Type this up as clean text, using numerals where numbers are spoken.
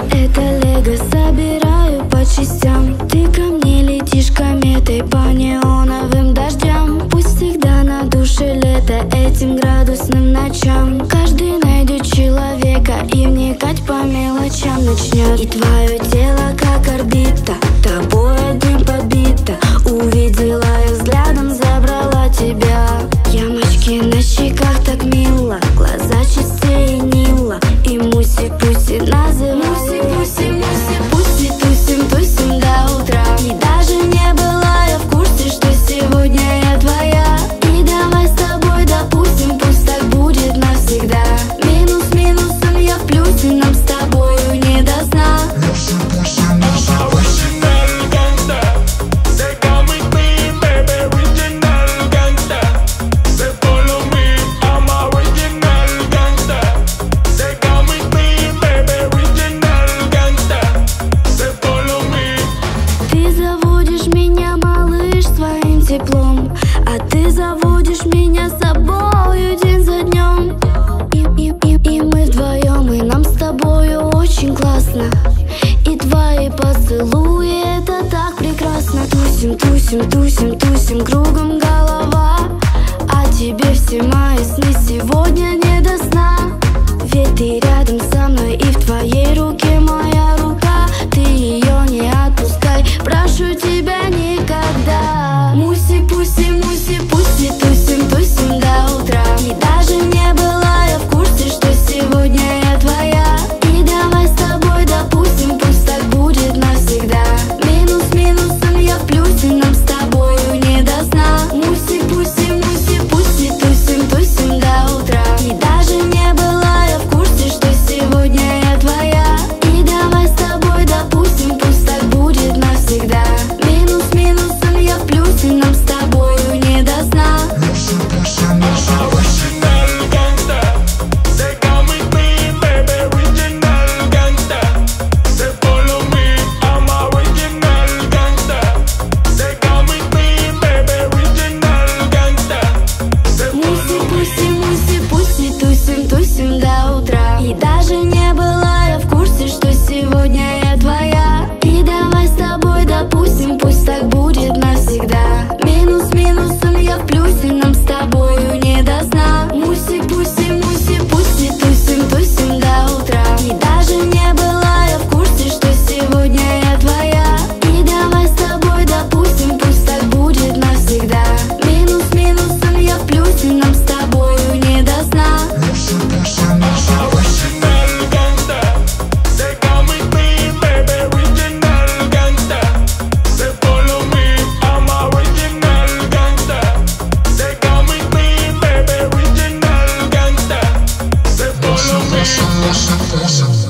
Это лего собираю по частям. Ты ко мне летишь кометой по неоновым дождям. Пусть всегда на душе лето этим градусным ночам. Каждый найдет человека и вникать по мелочам начнет. И твое тело как орбита, тобой одним побита. Увидела я взглядом, забрала тебя. Ямочки на щеках так мило, глаза чистее Нила. И муси-пуси называй. Муси-пуси-муси, пуси, тусим, тусим до утра. И даже не была я в курсе, что сегодня я твоя. И давай с тобой допустим, пусть так будет навсегда. Минус минусом я в плюсе, нам с тобою не до сна. Теплом, а ты заводишь меня с собою день за днем. И мы вдвоем, и нам с тобою очень классно. И твои поцелуи, это так прекрасно. Тусим, тусим, тусим, тусим, кругом голова. А тебе все мои сны сегодня не до сна. Ведь ты рядом со мной, и в твоей руке моя рука. Ты ее не отпускай, прошу тебя никогда. Муси-пуси, муси-пуси, тусим, тусим до утра. И даже не была я в курсе, что сегодня я твоя. И давай с тобой допустим, пусть так будет навсегда. Минус минусом я в плюсе, нам с тобою не до сна. Муси-пуси, муси-пуси, тусим, тусим до утра. И даже не была я в курсе, что сегодня я твоя. И давай с тобой допустим, пусть так будет навсегда. Минус минусом я в плюсе, нам с тобою не до сна. Муси-пуси, тусим, тусим до утра. И даже не была я в курсе, что сегодня я твоя. И давай с тобой допустим, пусть так будет навсегда. Минус минусом я в плюсе, нам с тобою не до сна. Муси-пуси, муси-пуси, тусим, тусим до утра. И даже не была я в курсе, что сегодня я твоя. И давай с тобой допустим, пусть так будет навсегда. Минус минусом я в плюсе, нам с тобою не до сна. Awesome.